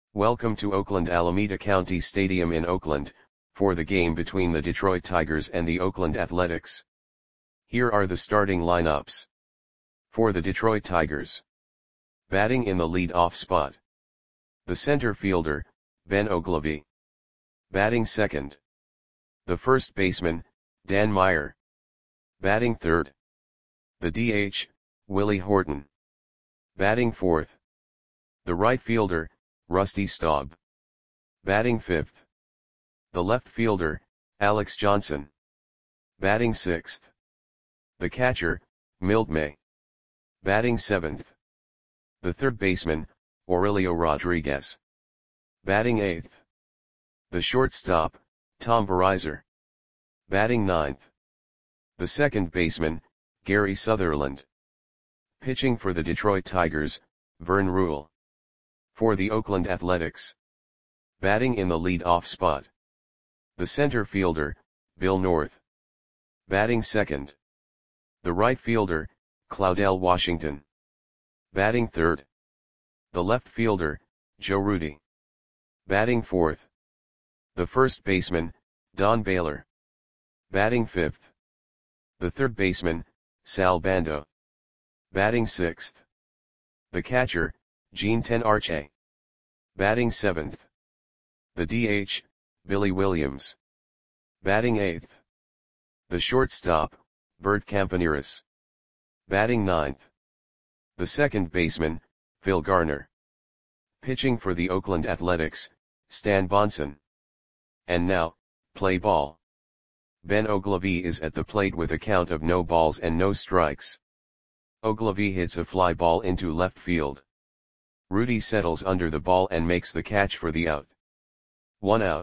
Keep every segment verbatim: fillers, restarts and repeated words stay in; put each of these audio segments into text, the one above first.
Welcome to Oakland Alameda County Stadium in Oakland, for the game between the Detroit Tigers and the Oakland Athletics. Here are the starting lineups. For the Detroit Tigers. Batting in the lead-off spot. The center fielder, Ben Oglivie. Batting second. The first baseman, Dan Meyer. Batting third. The D H, Willie Horton. Batting fourth. The right fielder, Rusty Staub. Batting fifth. The left fielder, Alex Johnson. Batting sixth. The catcher, Milt May. Batting seventh. The third baseman, Aurelio Rodriguez. Batting eighth. The shortstop, Tom Verizar. Batting ninth. The second baseman, Gary Sutherland. Pitching for the Detroit Tigers, Vern Rule. For the Oakland Athletics. Batting in the lead-off spot. The center fielder, Bill North. Batting second. The right fielder, Claudell Washington. Batting third. The left fielder, Joe Rudi. Batting fourth. The first baseman, Don Baylor. Batting fifth. The third baseman, Sal Bando. Batting sixth. The catcher, Gene Tenarche. Batting seventh. The D H, Billy Williams. Batting eighth. The shortstop, Bert Campaneris. Batting ninth. The second baseman, Phil Garner. Pitching for the Oakland Athletics, Stan Bonson. And now, play ball. Ben Oglivie is at the plate with a count of no balls and no strikes. Oglivie hits a fly ball into left field. Rudi settles under the ball and makes the catch for the out. One out.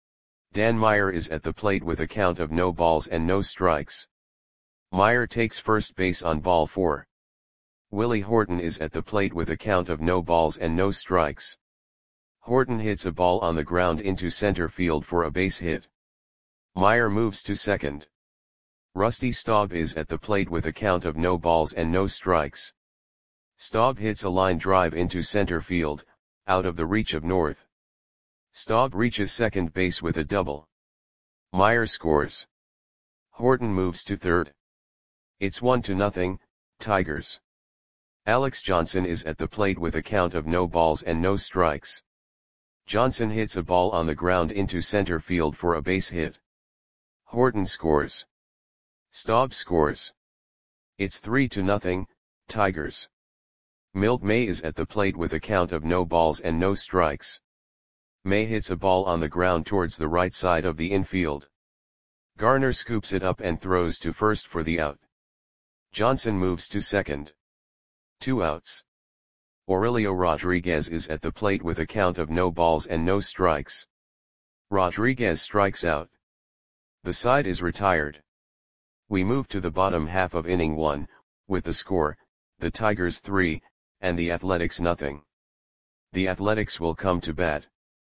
Dan Meyer is at the plate with a count of no balls and no strikes. Meyer takes first base on ball four. Willie Horton is at the plate with a count of no balls and no strikes. Horton hits a ball on the ground into center field for a base hit. Meyer moves to second. Rusty Staub is at the plate with a count of no balls and no strikes. Staub hits a line drive into center field, out of the reach of North. Staub reaches second base with a double. Meyer scores. Horton moves to third. It's one to nothing, Tigers. Alex Johnson is at the plate with a count of no balls and no strikes. Johnson hits a ball on the ground into center field for a base hit. Horton scores. Staub scores. It's three to nothing, Tigers. Milt May is at the plate with a count of no balls and no strikes. May hits a ball on the ground towards the right side of the infield. Garner scoops it up and throws to first for the out. Johnson moves to second. Two outs. Aurelio Rodriguez is at the plate with a count of no balls and no strikes. Rodriguez strikes out. The side is retired. We move to the bottom half of inning one, with the score, the Tigers three, and the Athletics nothing. The Athletics will come to bat.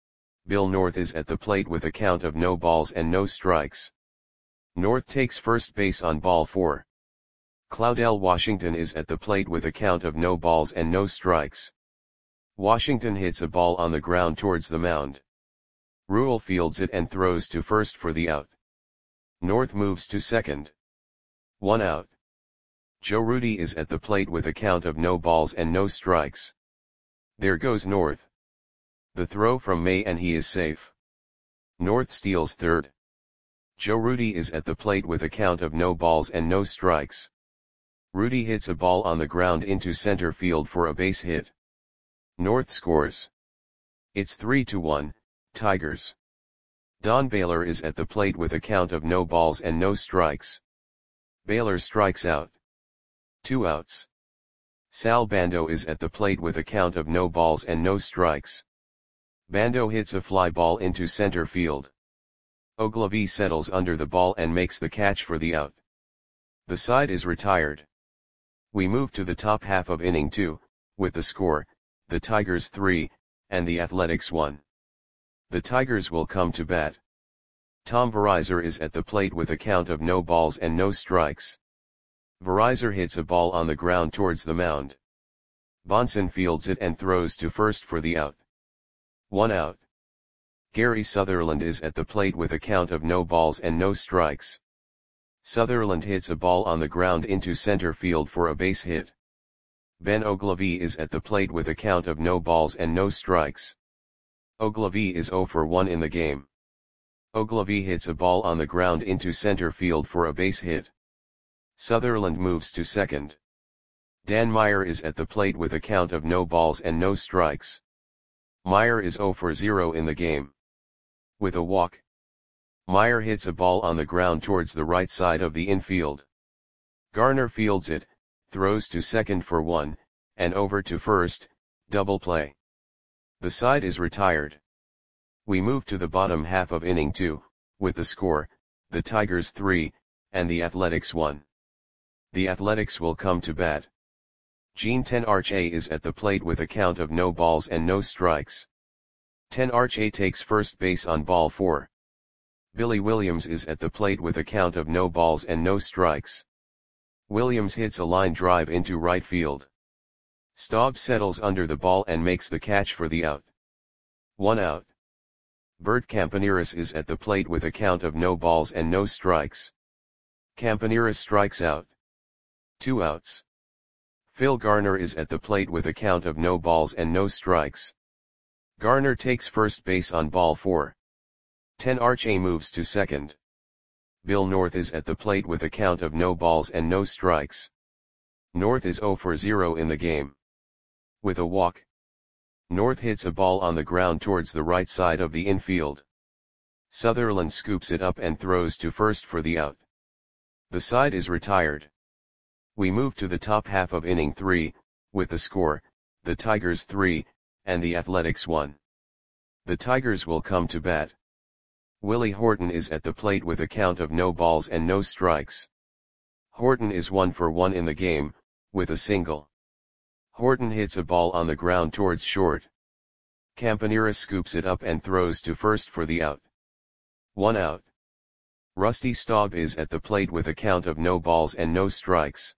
Bill North is at the plate with a count of no balls and no strikes. North takes first base on ball four. Claudell Washington is at the plate with a count of no balls and no strikes. Washington hits a ball on the ground towards the mound. Rule fields it and throws to first for the out. North moves to second. One out. Joe Rudi is at the plate with a count of no balls and no strikes. There goes North. The throw from May and he is safe. North steals third. Joe Rudi is at the plate with a count of no balls and no strikes. Rudi hits a ball on the ground into center field for a base hit. North scores. It's three to one, Tigers. Don Baylor is at the plate with a count of no balls and no strikes. Baylor strikes out. Two outs. Sal Bando is at the plate with a count of no balls and no strikes. Bando hits a fly ball into center field. Oglivie settles under the ball and makes the catch for the out. The side is retired. We move to the top half of inning two, with the score, the Tigers three, and the Athletics one. The Tigers will come to bat. Tom Verizar is at the plate with a count of no balls and no strikes. Verizar hits a ball on the ground towards the mound. Bonson fields it and throws to first for the out. One out. Gary Sutherland is at the plate with a count of no balls and no strikes. Sutherland hits a ball on the ground into center field for a base hit. Ben Ogilvie is at the plate with a count of no balls and no strikes. Ogilvie is zero for one in the game. Ogilvie hits a ball on the ground into center field for a base hit. Sutherland moves to second. Dan Meyer is at the plate with a count of no balls and no strikes. Meyer is zero for zero in the game. With a walk, Meyer hits a ball on the ground towards the right side of the infield. Garner fields it, throws to second for one, and over to first, double play. The side is retired. We move to the bottom half of inning two, with the score, the Tigers three, and the Athletics one. The Athletics will come to bat. Gene Tenarche is at the plate with a count of no balls and no strikes. Tenarche takes first base on ball four. Billy Williams is at the plate with a count of no balls and no strikes. Williams hits a line drive into right field. Staub settles under the ball and makes the catch for the out. One out. Bert Campaneris is at the plate with a count of no balls and no strikes. Campaneris strikes out. Two outs. Phil Garner is at the plate with a count of no balls and no strikes. Garner takes first base on ball four. Tenarche moves to second. Bill North is at the plate with a count of no balls and no strikes. North is zero for zero in the game. With a walk, North hits a ball on the ground towards the right side of the infield. Sutherland scoops it up and throws to first for the out. The side is retired. We move to the top half of inning three, with the score, the Tigers three, and the Athletics one. The Tigers will come to bat. Willie Horton is at the plate with a count of no balls and no strikes. Horton is one for one in the game, with a single. Horton hits a ball on the ground towards short. Campaneris scoops it up and throws to first for the out. One out. Rusty Staub is at the plate with a count of no balls and no strikes.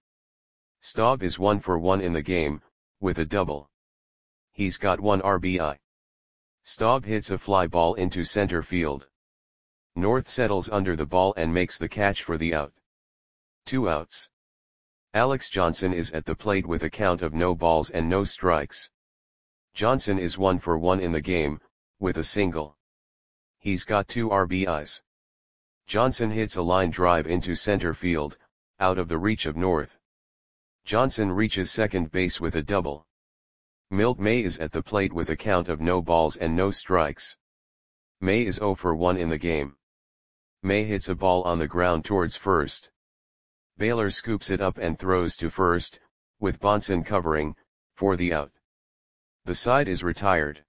Staub is one for one in the game, with a double. He's got one R B I. Staub hits a fly ball into center field. North settles under the ball and makes the catch for the out. Two outs. Alex Johnson is at the plate with a count of no balls and no strikes. Johnson is one for one in the game, with a single. He's got two R B Is. Johnson hits a line drive into center field, out of the reach of North. Johnson reaches second base with a double. Milt May is at the plate with a count of no balls and no strikes. May is zero for one in the game. May hits a ball on the ground towards first. Baylor scoops it up and throws to first, with Bonson covering, for the out. The side is retired.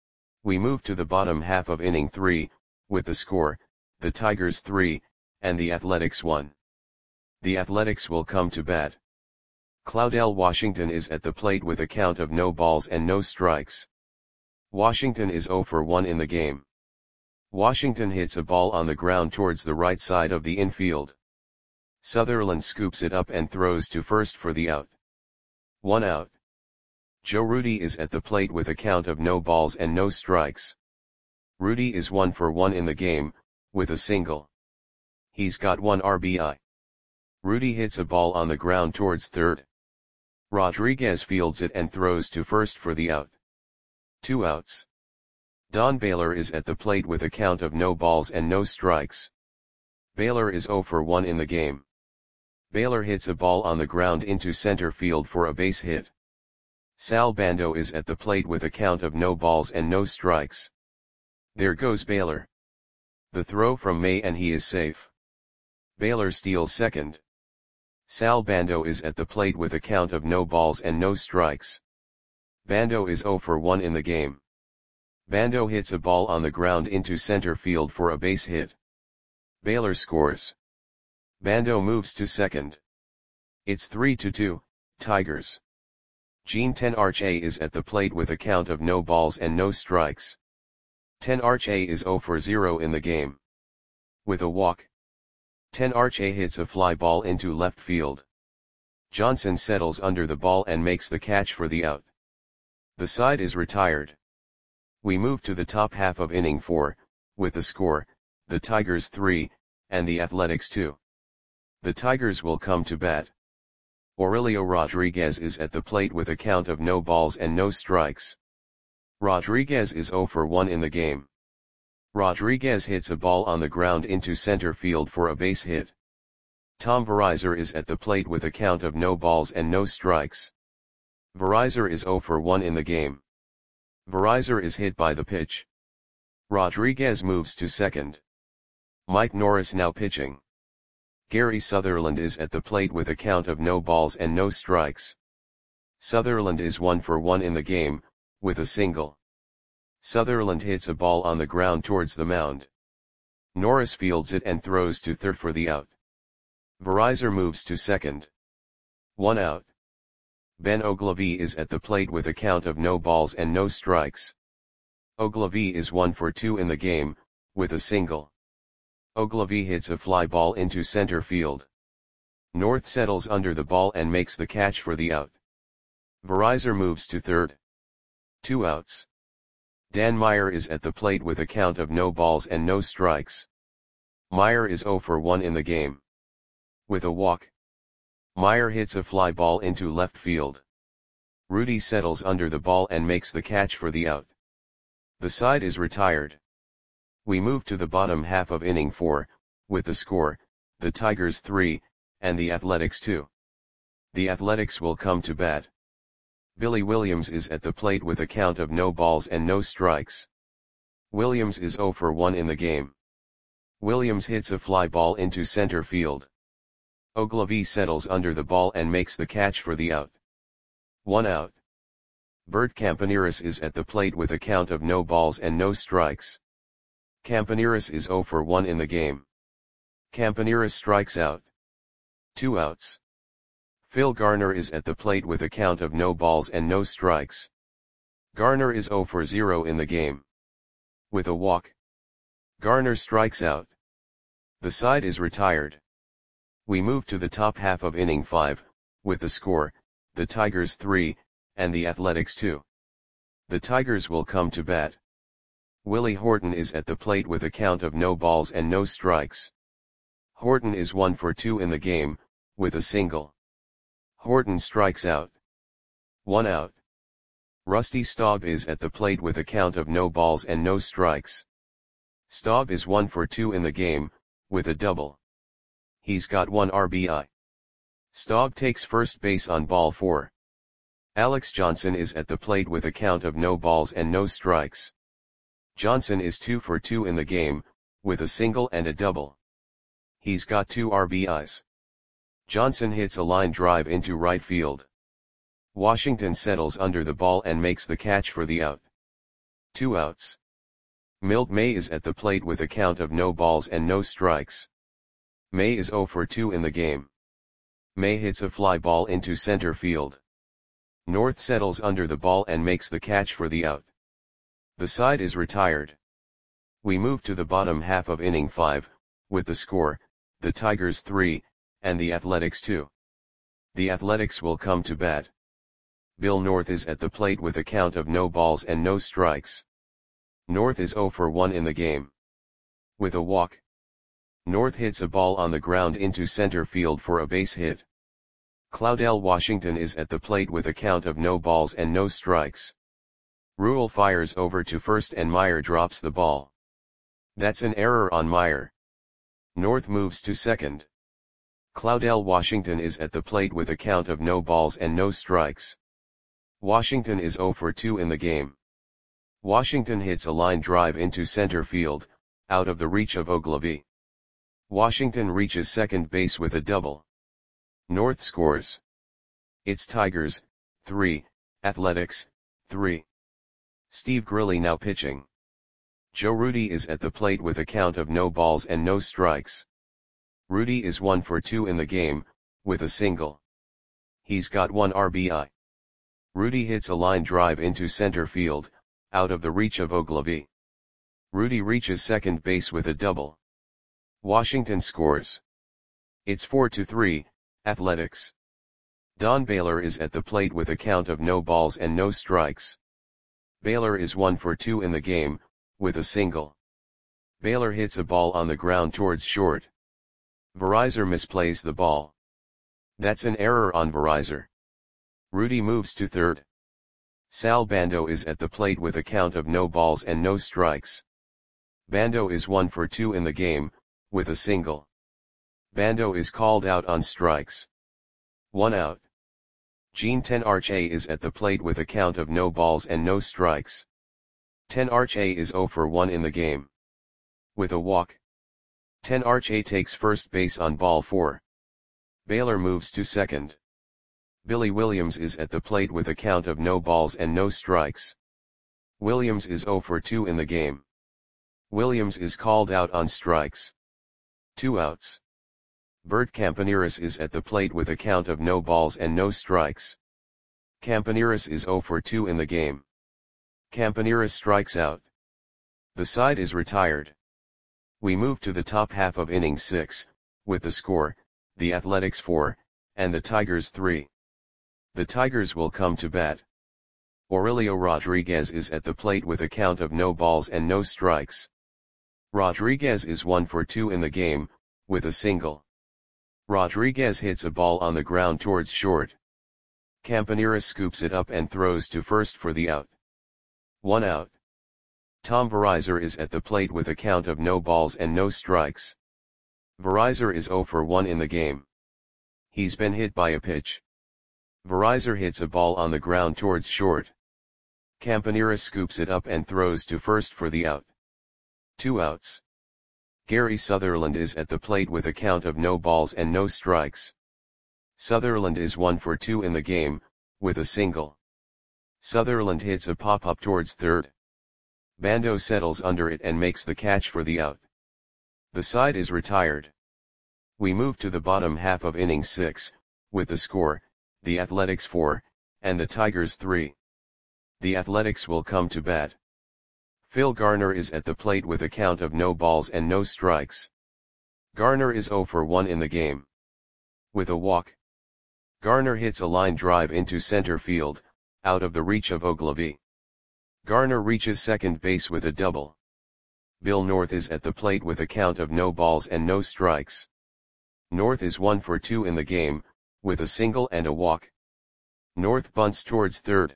We move to the bottom half of inning three, with the score, the Tigers three, and the Athletics one. The Athletics will come to bat. Claudell Washington is at the plate with a count of no balls and no strikes. Washington is zero for one in the game. Washington hits a ball on the ground towards the right side of the infield. Sutherland scoops it up and throws to first for the out. One out. Joe Rudy is at the plate with a count of no balls and no strikes. Rudy is one for one in the game, with a single. He's got one R B I. Rudy hits a ball on the ground towards third. Rodriguez fields it and throws to first for the out. Two outs. Don Baylor is at the plate with a count of no balls and no strikes. Baylor is zero for one in the game. Baylor hits a ball on the ground into center field for a base hit. Sal Bando is at the plate with a count of no balls and no strikes. There goes Baylor. The throw from May and he is safe. Baylor steals second. Sal Bando is at the plate with a count of no balls and no strikes. Bando is zero for one in the game. Bando hits a ball on the ground into center field for a base hit. Baylor scores. Bando moves to second. It's three to two, Tigers. Gene Tenarche is at the plate with a count of no balls and no strikes. Tenarche is zero for zero in the game. With a walk, Tenarche hits a fly ball into left field. Johnson settles under the ball and makes the catch for the out. The side is retired. We move to the top half of inning four, with the score, the Tigers three, and the Athletics two. The Tigers will come to bat. Aurelio Rodriguez is at the plate with a count of no balls and no strikes. Rodriguez is zero for one in the game. Rodriguez hits a ball on the ground into center field for a base hit. Tom Verizar is at the plate with a count of no balls and no strikes. Verizar is zero for one in the game. Verizar is hit by the pitch. Rodriguez moves to second. Mike Norris now pitching. Gary Sutherland is at the plate with a count of no balls and no strikes. Sutherland is one for one in the game, with a single. Sutherland hits a ball on the ground towards the mound. Norris fields it and throws to third for the out. Verizar moves to second. One out. Ben Ogilvie is at the plate with a count of no balls and no strikes. Ogilvie is one for two in the game, with a single. Ogilvie hits a fly ball into center field. North settles under the ball and makes the catch for the out. Verizar moves to third. Two outs. Dan Meyer is at the plate with a count of no balls and no strikes. Meyer is zero for one in the game. With a walk. Meyer hits a fly ball into left field. Rudy settles under the ball and makes the catch for the out. The side is retired. We move to the bottom half of inning four, with the score, the Tigers three, and the Athletics two. The Athletics will come to bat. Billy Williams is at the plate with a count of no balls and no strikes. Williams is zero for one in the game. Williams hits a fly ball into center field. Ogilvie settles under the ball and makes the catch for the out. One out. Bert Campaneris is at the plate with a count of no balls and no strikes. Campaneris is zero for one in the game. Campaneris strikes out. Two outs. Phil Garner is at the plate with a count of no balls and no strikes. Garner is zero for zero in the game. With a walk. Garner strikes out. The side is retired. We move to the top half of inning five, with the score, the Tigers three, and the Athletics two. The Tigers will come to bat. Willie Horton is at the plate with a count of no balls and no strikes. Horton is one for two in the game, with a single. Horton strikes out. One out. Rusty Staub is at the plate with a count of no balls and no strikes. Staub is one for two in the game, with a double. He's got one R B I. Staub takes first base on ball four. Alex Johnson is at the plate with a count of no balls and no strikes. Johnson is two for two in the game, with a single and a double. He's got two R B Is. Johnson hits a line drive into right field. Washington settles under the ball and makes the catch for the out. Two outs. Milt May is at the plate with a count of no balls and no strikes. May is zero for two in the game. May hits a fly ball into center field. North settles under the ball and makes the catch for the out. The side is retired. We move to the bottom half of inning five, with the score, the Tigers three, and the Athletics two. The Athletics will come to bat. Bill North is at the plate with a count of no balls and no strikes. North is zero for one in the game. With a walk. North hits a ball on the ground into center field for a base hit. Claudell Washington is at the plate with a count of no balls and no strikes. Rule fires over to first and Meyer drops the ball. That's an error on Meyer. North moves to second. Claudell Washington is at the plate with a count of no balls and no strikes. Washington is zero for two in the game. Washington hits a line drive into center field, out of the reach of Ogilvie. Washington reaches second base with a double. North scores. It's Tigers, three, Athletics, three. Steve Grilli now pitching. Joe Rudy is at the plate with a count of no balls and no strikes. Rudy is one for two in the game, with a single. He's got one R B I. Rudy hits a line drive into center field, out of the reach of Ogilvie. Rudy reaches second base with a double. Washington scores. It's four to three, Athletics. Don Baylor is at the plate with a count of no balls and no strikes. Baylor is one for two in the game, with a single. Baylor hits a ball on the ground towards short. Verizor misplays the ball. That's an error on Verizor. Rudy moves to third. Sal Bando is at the plate with a count of no balls and no strikes. Bando is one for two in the game, with a single. Bando is called out on strikes. One out. Gene Tenarche is at the plate with a count of no balls and no strikes. Tenarche is zero for one in the game. With a walk. Tenarche takes first base on ball four. Baylor moves to second. Billy Williams is at the plate with a count of no balls and no strikes. Williams is zero for two in the game. Williams is called out on strikes. Two outs. Bert Campaneris is at the plate with a count of no balls and no strikes. Campaneris is zero for two in the game. Campaneris strikes out. The side is retired. We move to the top half of inning six, with the score, the Athletics four, and the Tigers three. The Tigers will come to bat. Aurelio Rodriguez is at the plate with a count of no balls and no strikes. Rodriguez is one for two in the game, with a single. Rodriguez hits a ball on the ground towards short. Campaneris scoops it up and throws to first for the out. One out. Tom Verizor is at the plate with a count of no balls and no strikes. Verizor is zero for one in the game. He's been hit by a pitch. Verizor hits a ball on the ground towards short. Campaneris scoops it up and throws to first for the out. Two outs. Gary Sutherland is at the plate with a count of no balls and no strikes. Sutherland is one for two in the game, with a single. Sutherland hits a pop-up towards third. Bando settles under it and makes the catch for the out. The side is retired. We move to the bottom half of inning six, with the score, the Athletics four, and the Tigers three. The Athletics will come to bat. Phil Garner is at the plate with a count of no balls and no strikes. Garner is zero for one in the game. With a walk. Garner hits a line drive into center field, out of the reach of Ogilvy. Garner reaches second base with a double. Bill North is at the plate with a count of no balls and no strikes. North is one for two in the game, with a single and a walk. North bunts towards third.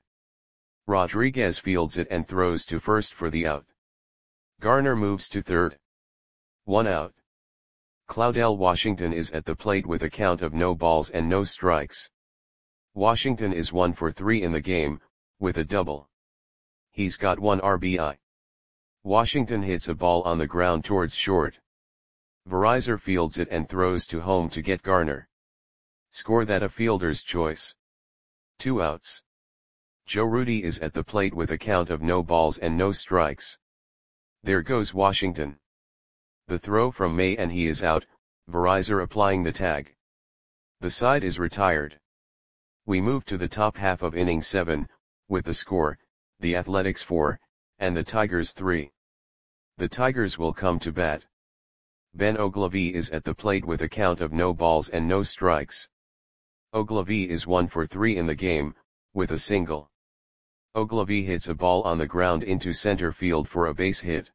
Rodriguez fields it and throws to first for the out. Garner moves to third. One out. Claudel Washington is at the plate with a count of no balls and no strikes. Washington is one for three in the game, with a double. He's got one R B I. Washington hits a ball on the ground towards short. Verizor fields it and throws to home to get Garner. Score that a fielder's choice. Two outs. Joe Rudy is at the plate with a count of no balls and no strikes. There goes Washington. The throw from May and he is out, Verizor applying the tag. The side is retired. We move to the top half of inning seven, with the score, the Athletics four, and the Tigers three. The Tigers will come to bat. Ben Ogilvy is at the plate with a count of no balls and no strikes. Ogilvy is one for three in the game, with a single. Ogilvy hits a ball on the ground into center field for a base hit.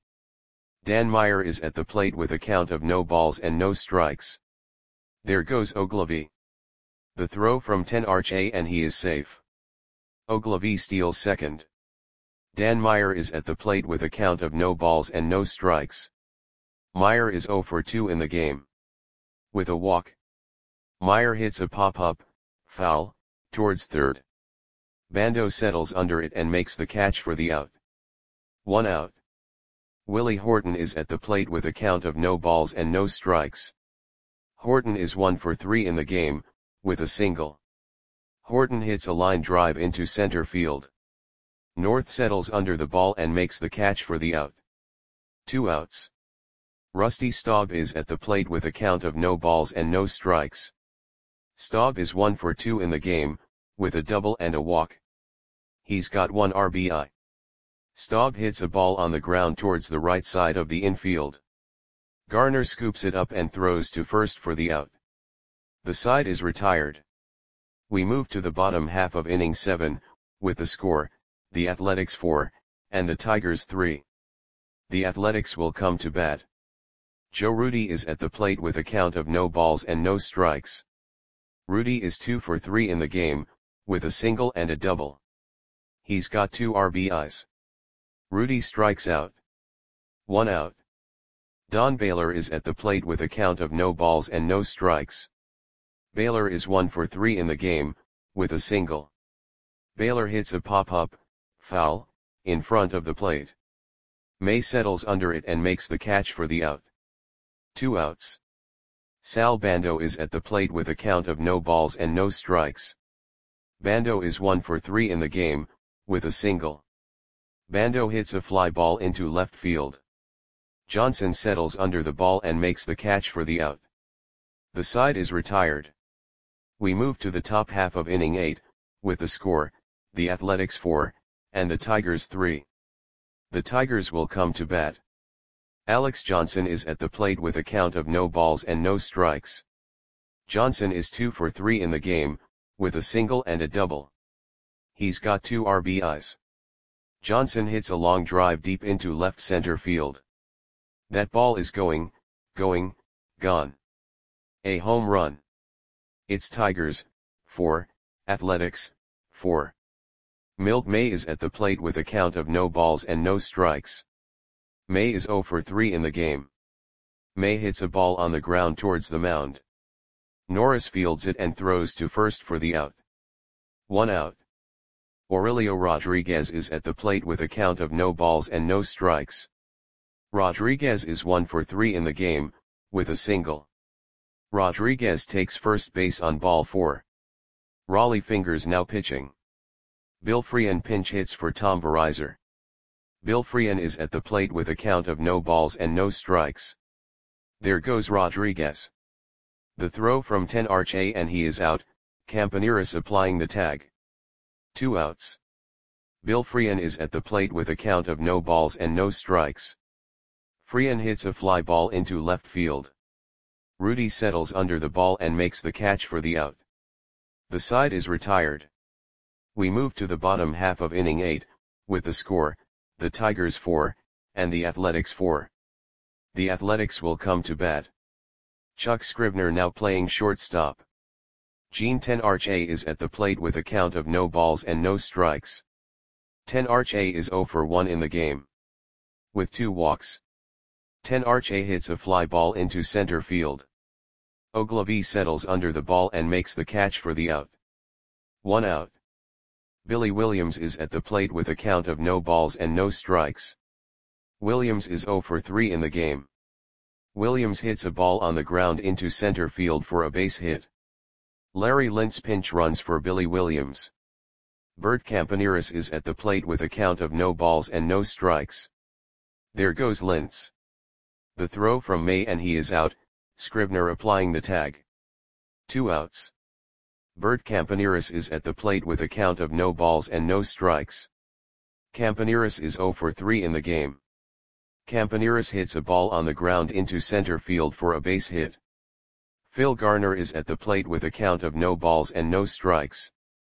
Dan Meyer is at the plate with a count of no balls and no strikes. There goes Ogilvy. The throw from Tenarche and he is safe. Ogilvy steals second. Dan Meyer is at the plate with a count of no balls and no strikes. Meyer is zero for two in the game. With a walk. Meyer hits a pop-up, foul, towards third. Bando settles under it and makes the catch for the out. One out. Willie Horton is at the plate with a count of no balls and no strikes. Horton is one for three in the game, with a single. Horton hits a line drive into center field. North settles under the ball and makes the catch for the out. Two outs. Rusty Staub is at the plate with a count of no balls and no strikes. Staub is one for two in the game, with a double and a walk. He's got one R B I. Staub hits a ball on the ground towards the right side of the infield. Garner scoops it up and throws to first for the out. The side is retired. We move to the bottom half of inning seven, with the score, the Athletics four, and the Tigers three. The Athletics will come to bat. Joe Rudi is at the plate with a count of no balls and no strikes. Rudi is two for three in the game, with a single and a double. He's got two R B Is. Rudi strikes out. One out. Don Baylor is at the plate with a count of no balls and no strikes. Baylor is one for three in the game, with a single. Baylor hits a pop-up, foul, in front of the plate. May settles under it and makes the catch for the out. Two outs. Sal Bando is at the plate with a count of no balls and no strikes. Bando is one for three in the game, with a single. Bando hits a fly ball into left field. Johnson settles under the ball and makes the catch for the out. The side is retired. We move to the top half of inning eight, with the score, the Athletics four, and the Tigers three. The Tigers will come to bat. Alex Johnson is at the plate with a count of no balls and no strikes. Johnson is two for three in the game, with a single and a double. He's got two R B Is. Johnson hits a long drive deep into left center field. That ball is going, going, gone. A home run. It's Tigers, four, Athletics, four. Milt May is at the plate with a count of no balls and no strikes. May is zero for three in the game. May hits a ball on the ground towards the mound. Norris fields it and throws to first for the out. One out. Aurelio Rodriguez is at the plate with a count of no balls and no strikes. Rodriguez is one for three in the game, with a single. Rodriguez takes first base on ball four. Raleigh Fingers now pitching. Bill Freehan pinch hits for Tom Verizon. Bill Freehan is at the plate with a count of no balls and no strikes. There goes Rodriguez. The throw from ten Arche and he is out, Campaneris applying the tag. Two outs. Bill Freehan is at the plate with a count of no balls and no strikes. Freehan hits a fly ball into left field. Rudi settles under the ball and makes the catch for the out. The side is retired. We move to the bottom half of inning eight, with the score, the Tigers four, and the Athletics four. The Athletics will come to bat. Chuck Scrivener now playing shortstop. Gene ten Arche is at the plate with a count of no balls and no strikes. ten Arche is zero for one in the game. With two walks. ten Arche hits a fly ball into center field. Ogilvie settles under the ball and makes the catch for the out. One out. Billy Williams is at the plate with a count of no balls and no strikes. Williams is zero for three in the game. Williams hits a ball on the ground into center field for a base hit. Larry Lintz pinch runs for Billy Williams. Bert Campaneris is at the plate with a count of no balls and no strikes. There goes Lintz. The throw from May and he is out, Scrivener applying the tag. Two outs. Bert Campaneris is at the plate with a count of no balls and no strikes. Campaneris is zero for three in the game. Campaneris hits a ball on the ground into center field for a base hit. Phil Garner is at the plate with a count of no balls and no strikes.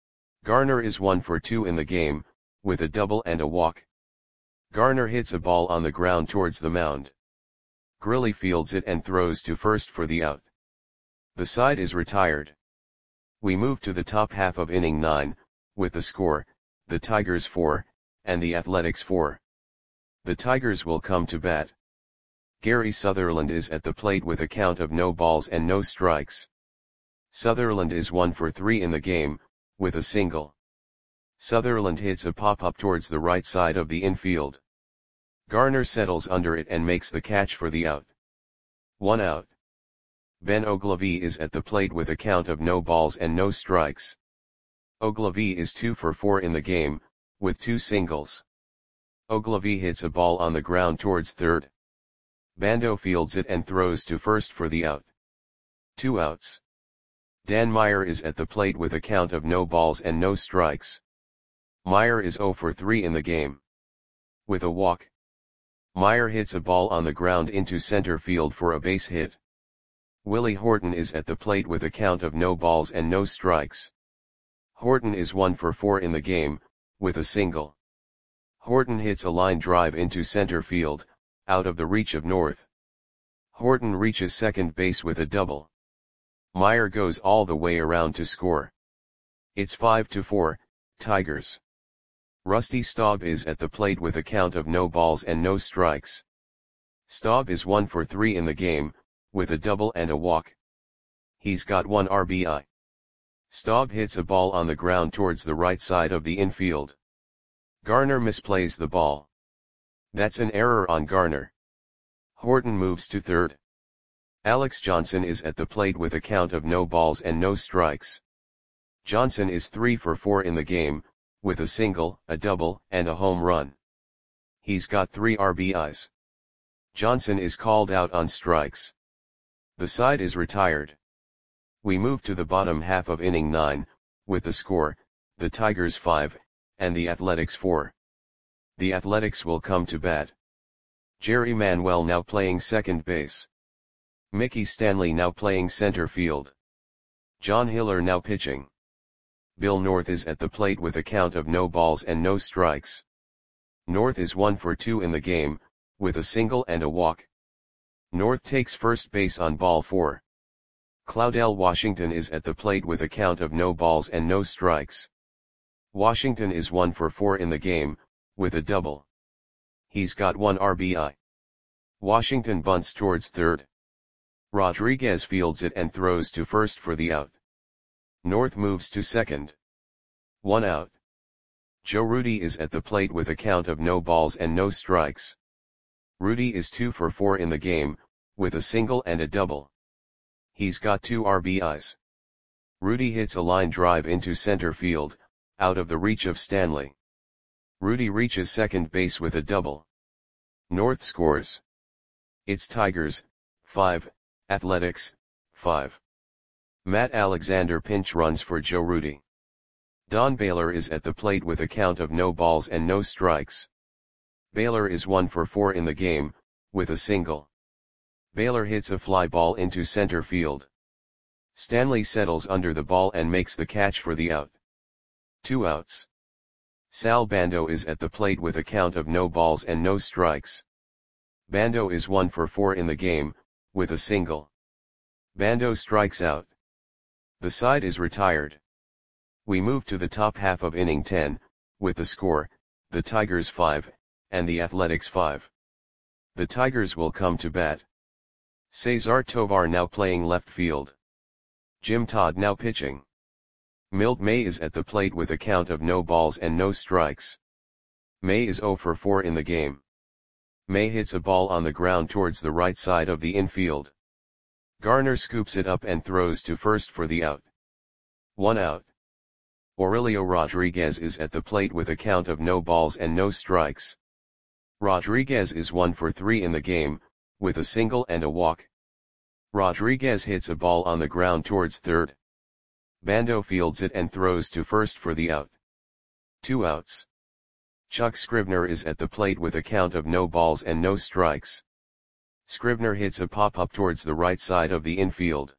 Garner is one for two in the game, with a double and a walk. Garner hits a ball on the ground towards the mound. Grilli fields it and throws to first for the out. The side is retired. We move to the top half of inning nine, with the score, the Tigers four, and the Athletics four. The Tigers will come to bat. Gary Sutherland is at the plate with a count of no balls and no strikes. Sutherland is one for three in the game, with a single. Sutherland hits a pop-up towards the right side of the infield. Garner settles under it and makes the catch for the out. One out. Ben Ogilvie is at the plate with a count of no balls and no strikes. Ogilvie is two for four in the game, with two singles. Ogilvie hits a ball on the ground towards third. Bando fields it and throws to first for the out. Two outs. Dan Meyer is at the plate with a count of no balls and no strikes. Meyer is zero for three in the game. With a walk. Meyer hits a ball on the ground into center field for a base hit. Willie Horton is at the plate with a count of no balls and no strikes. Horton is one for four in the game, with a single. Horton hits a line drive into center field, out of the reach of North. Horton reaches second base with a double. Meyer goes all the way around to score. It's five to four, Tigers. Rusty Staub is at the plate with a count of no balls and no strikes. Staub is one for three in the game, with a double and a walk. He's got one R B I. Staub hits a ball on the ground towards the right side of the infield. Garner misplays the ball. That's an error on Garner. Horton moves to third. Alex Johnson is at the plate with a count of no balls and no strikes. Johnson is three for four in the game, with a single, a double, and a home run. He's got three R B Is. Johnson is called out on strikes. The side is retired. We move to the bottom half of inning nine, with the score, the Tigers five, and the Athletics four. The Athletics will come to bat. Jerry Manuel now playing second base. Mickey Stanley now playing center field. John Hiller now pitching. Bill North is at the plate with a count of no balls and no strikes. North is one for two in the game, with a single and a walk. North takes first base on ball four. Claudell Washington is at the plate with a count of no balls and no strikes. Washington is one for four in the game, with a double. He's got one R B I. Washington bunts towards third. Rodriguez fields it and throws to first for the out. North moves to second. One out. Joe Rudi is at the plate with a count of no balls and no strikes. Rudi is two for four in the game, with a single and a double. He's got two R B Is. Rudi hits a line drive into center field, out of the reach of Stanley. Rudi reaches second base with a double. North scores. It's Tigers, five, Athletics, five. Matt Alexander pinch runs for Joe Rudi. Don Baylor is at the plate with a count of no balls and no strikes. Baylor is one for four in the game, with a single. Baylor hits a fly ball into center field. Stanley settles under the ball and makes the catch for the out. Two outs. Sal Bando is at the plate with a count of no balls and no strikes. Bando is one for four in the game, with a single. Bando strikes out. The side is retired. We move to the top half of inning ten, with the score, the Tigers five, and the Athletics five. The Tigers will come to bat. Cesar Tovar now playing left field. Jim Todd now pitching. Milt May is at the plate with a count of no balls and no strikes. May is zero for four in the game. May hits a ball on the ground towards the right side of the infield. Garner scoops it up and throws to first for the out. One out. Aurelio Rodriguez is at the plate with a count of no balls and no strikes. Rodriguez is one for three in the game, with a single and a walk. Rodriguez hits a ball on the ground towards third. Bando fields it and throws to first for the out. Two outs. Chuck Scribner is at the plate with a count of no balls and no strikes. Scribner hits a pop-up towards the right side of the infield.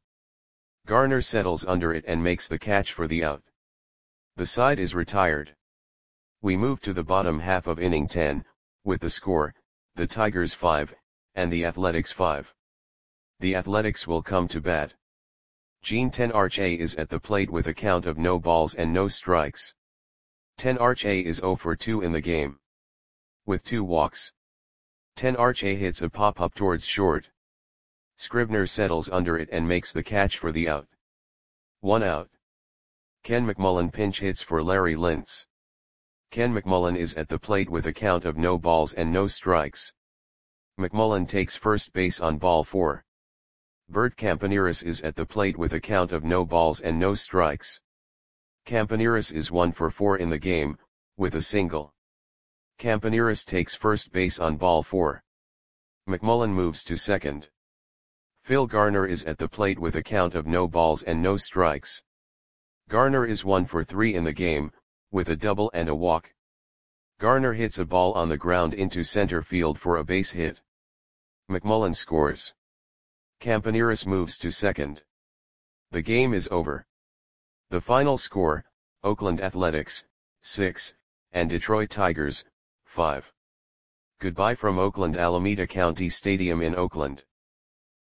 Garner settles under it and makes the catch for the out. The side is retired. We move to the bottom half of inning ten, with the score, the Tigers five, and the Athletics five. The Athletics will come to bat. Gene Tenarche is at the plate with a count of no balls and no strikes. Tenarche is zero for two in the game. With two walks. Tenarche hits a pop-up towards short. Scribner settles under it and makes the catch for the out. One out. Ken McMullen pinch hits for Larry Lintz. Ken McMullen is at the plate with a count of no balls and no strikes. McMullen takes first base on ball four. Bert Campaneris is at the plate with a count of no balls and no strikes. Campaneris is one for four in the game, with a single. Campaneris takes first base on ball four. McMullen moves to second. Phil Garner is at the plate with a count of no balls and no strikes. Garner is one for three in the game, with a double and a walk. Garner hits a ball on the ground into center field for a base hit. McMullen scores. Campaneris moves to second. The game is over. The final score, Oakland Athletics, six, and Detroit Tigers, five. Goodbye from Oakland Alameda County Stadium in Oakland.